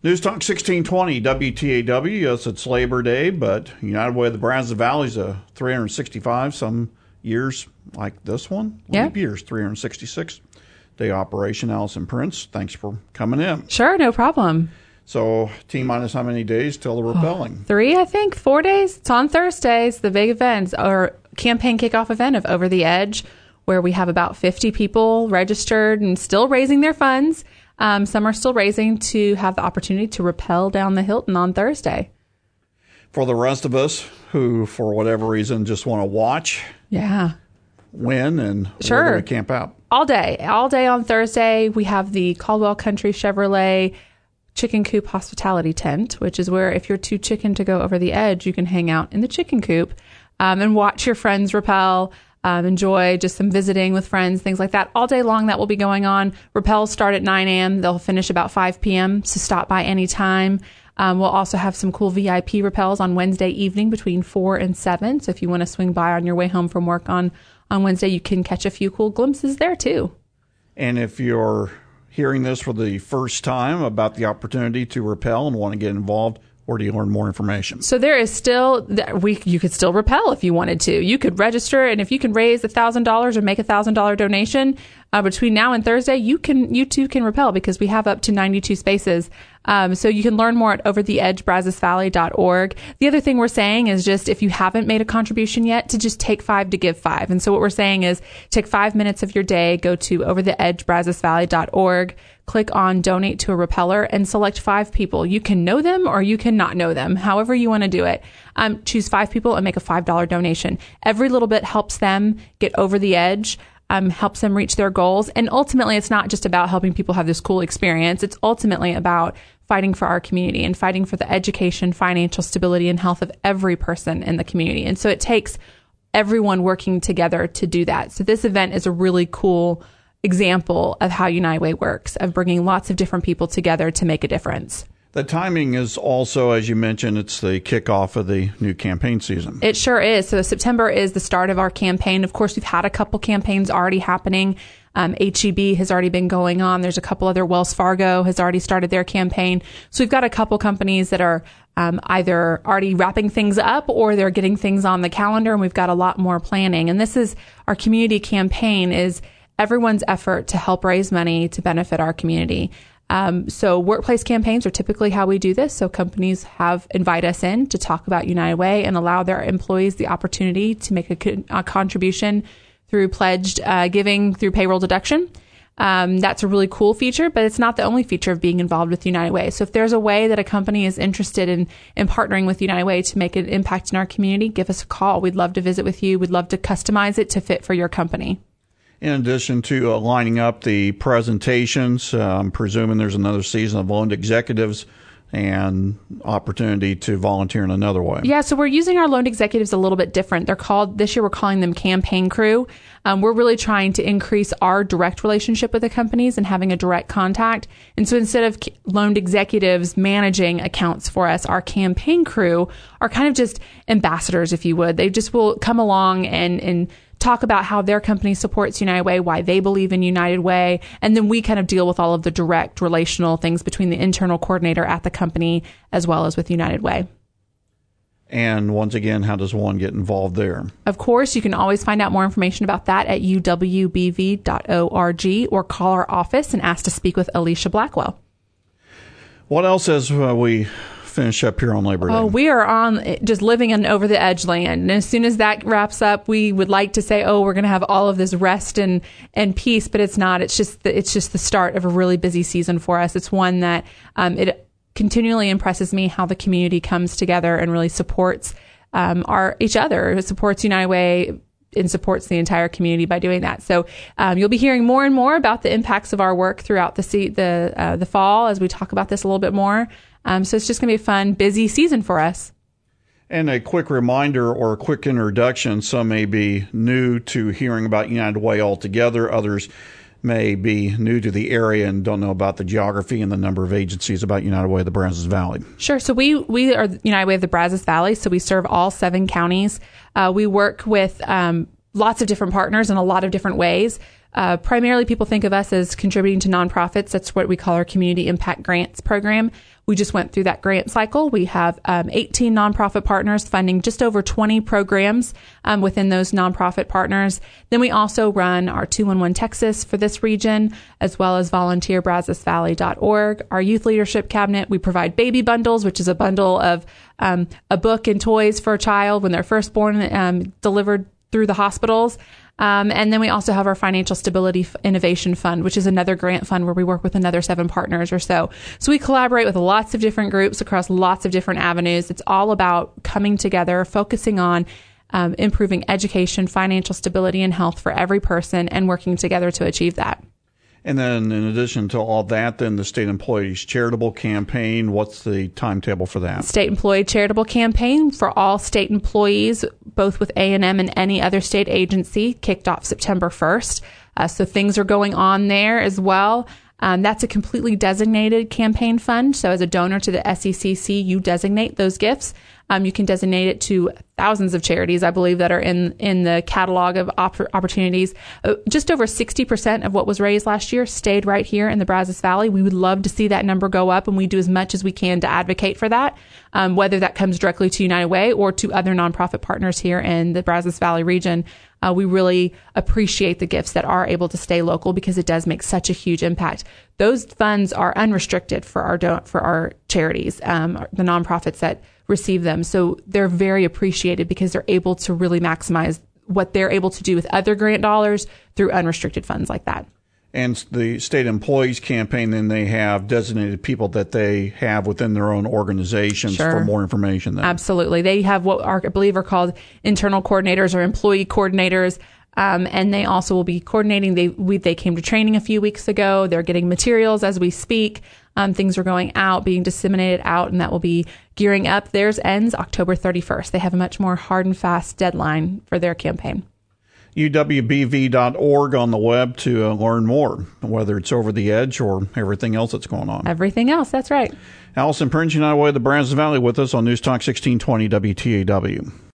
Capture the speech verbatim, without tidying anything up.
News Talk sixteen twenty W T A W. Yes, it's Labor Day, but United Way of the Brazos Valley is a three hundred sixty-five, some years like this one. Yeah. Leap years, three hundred sixty-six day operation. Allison Prince, thanks for coming in. Sure, no problem. So, T minus how many days till the rappelling? Oh, three, I think, four days. It's on Thursdays, the big event, our campaign kickoff event of Over the Edge, where we have about fifty people registered and still raising their funds. Um, some are still raising to have the opportunity to rappel down the Hilton on Thursday. For the rest of us who, for whatever reason, just want to watch, yeah, when, and sure. where do we camp out? All day. All day on Thursday, we have the Caldwell Country Chevrolet Chicken Coop Hospitality Tent, which is where if you're too chicken to go over the edge, you can hang out in the chicken coop um, and watch your friends rappel. Um, enjoy just some visiting with friends, things like that. All day long, that will be going on. Rappels start at nine a.m. They'll finish about five p.m., so stop by anytime. Um, we'll also have some cool V I P rappels on Wednesday evening between four and seven. So if you want to swing by on your way home from work on, on Wednesday, you can catch a few cool glimpses there, too. And if you're hearing this for the first time about the opportunity to rappel and want to get involved, where do you learn more information? So there is still, we you could still rappel if you wanted to. You could register, and if you can raise one thousand dollars or make a one thousand dollars donation uh, between now and Thursday, you can you too can rappel because we have up to ninety-two spaces. Um, so you can learn more at over the edge brazos valley dot org. The other thing we're saying is just if you haven't made a contribution yet, to just take five to give five. And so what we're saying is take five minutes of your day, go to over the edge brazos valley dot org, click on donate to a rappeller, and select five people. You can know them or you can not know them, however you want to do it. Um, choose five people and make a five dollars donation. Every little bit helps them get over the edge. Um, helps them reach their goals. And ultimately, it's not just about helping people have this cool experience. It's ultimately about fighting for our community and fighting for the education, financial stability, and health of every person in the community. And so it takes everyone working together to do that. So this event is a really cool example of how United Way works, of bringing lots of different people together to make a difference. The timing is also, as you mentioned, it's the kickoff of the new campaign season. It sure is. So September is the start of our campaign. Of course, we've had a couple campaigns already happening. Um, H E B has already been going on. There's a couple other. Wells Fargo has already started their campaign. So we've got a couple companies that are um, either already wrapping things up or they're getting things on the calendar, and we've got a lot more planning. And this is our community campaign is everyone's effort to help raise money to benefit our community. Um, so workplace campaigns are typically how we do this. So companies have invite us in to talk about United Way and allow their employees the opportunity to make a, co- a contribution through pledged uh, giving through payroll deduction. Um, that's a really cool feature, but it's not the only feature of being involved with United Way. So if there's a way that a company is interested in, in partnering with United Way to make an impact in our community, give us a call. We'd love to visit with you. We'd love to customize it to fit for your company. In addition to uh, lining up the presentations, uh, I'm presuming there's another season of loaned executives and opportunity to volunteer in another way. Yeah, so we're using our loaned executives a little bit different. They're called, this year we're calling them campaign crew. Um, we're really trying to increase our direct relationship with the companies and having a direct contact. And so instead of loaned executives managing accounts for us, our campaign crew are kind of just ambassadors, if you would. They just will come along and, and talk about how their company supports United Way, why they believe in United Way, and then we kind of deal with all of the direct relational things between the internal coordinator at the company as well as with United Way. And once again, how does one get involved there? Of course, you can always find out more information about that at u w b v dot org or call our office and ask to speak with Alicia Blackwell. What else as uh, we finish up here on Labor Day? Oh, we are on just living in over the edge land. And as soon as that wraps up, we would like to say, oh, we're going to have all of this rest and, and peace, but it's not. It's just the, it's just the start of a really busy season for us. It's one that um, it continually impresses me how the community comes together and really supports um, our each other. It supports United Way and supports the entire community by doing that. So um, you'll be hearing more and more about the impacts of our work throughout the se- the uh, the fall as we talk about this a little bit more. Um, so it's just going to be a fun, busy season for us. And a quick reminder or a quick introduction. Some may be new to hearing about United Way altogether. Others may be new to the area and don't know about the geography and the number of agencies about United Way of the Brazos Valley. Sure. So we, we are United Way of the Brazos Valley. So we serve all seven counties. Uh, we work with um, lots of different partners in a lot of different ways. Uh, primarily, people think of us as contributing to nonprofits. That's what we call our Community Impact Grants program. We just went through that grant cycle. We have um, eighteen nonprofit partners funding just over twenty programs um, within those nonprofit partners. Then we also run our two one one Texas for this region, as well as volunteer brazos valley dot org. Our youth leadership cabinet, we provide baby bundles, which is a bundle of um, a book and toys for a child when they're first born, um, delivered through the hospitals. Um, and then we also have our Financial Stability Innovation Fund, which is another grant fund where we work with another seven partners or so. So we collaborate with lots of different groups across lots of different avenues. It's all about coming together, focusing on um, improving education, financial stability, and health for every person, and working together to achieve that. And then in addition to all that, then the State Employees Charitable Campaign, what's the timetable for that? State Employee Charitable Campaign for all state employees, both with A and M and any other state agency, kicked off September first. Uh, so things are going on there as well. Um, that's a completely designated campaign fund. So as a donor to the S E C C, you designate those gifts. Um, you can designate it to thousands of charities, I believe, that are in, in the catalog of op- opportunities. Uh, just over sixty percent of what was raised last year stayed right here in the Brazos Valley. We would love to see that number go up, and we do as much as we can to advocate for that, um, whether that comes directly to United Way or to other nonprofit partners here in the Brazos Valley region. Uh, we really appreciate the gifts that are able to stay local because it does make such a huge impact. Those funds are unrestricted for our do- for our charities, um, the nonprofits that receive them. So they're very appreciated because they're able to really maximize what they're able to do with other grant dollars through unrestricted funds like that. And the State Employees Campaign, then they have designated people that they have within their own organizations Sure. for more information. Then. Absolutely. They have what are, I believe are called internal coordinators or employee coordinators. Um, and they also will be coordinating. They we, they came to training a few weeks ago. They're getting materials as we speak. Um, things are going out, being disseminated out, and that will be gearing up. Theirs ends October thirty-first. They have a much more hard and fast deadline for their campaign. U W B V dot org on the web to uh, learn more, whether it's Over the Edge or everything else that's going on. Everything else, that's right. Allison Prince, United Way of the Brazos Valley, with us on News Talk sixteen twenty W T A W.